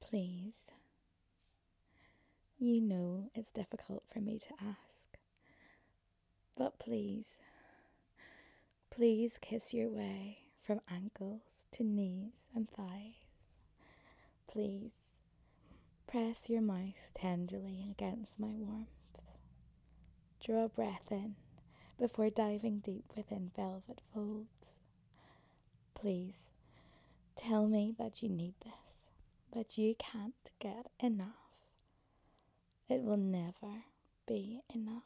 Please, you know it's difficult for me to ask, but please kiss your way from ankles to knees and thighs. Please, press your mouth tenderly against my warmth. Draw a breath in before diving deep within velvet folds. Please, tell me that you need this, that you can't get enough. It will never be enough.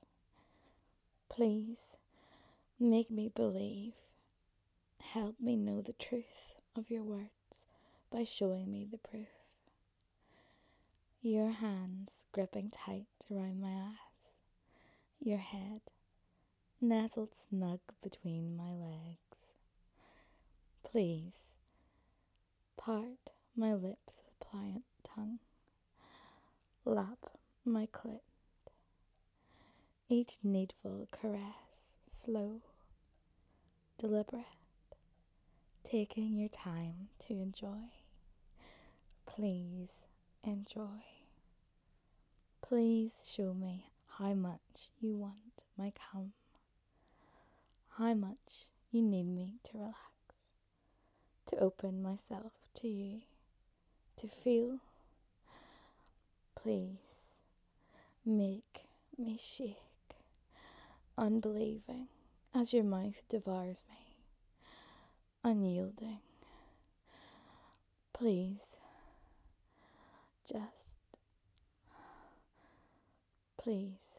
Please, make me believe. Help me know the truth of your words by showing me the proof. Your hands gripping tight around my eyes, your head nestled snug between my legs. Please, part my lips with pliant tongue, lap my clit, each needful caress slow, deliberate, taking your time to enjoy. Please enjoy. Please show me how much you want my cum, how much you need me to relax, to open myself to you, to feel. Please make me shake, unbelieving as your mouth devours me, unyielding. Please, just please.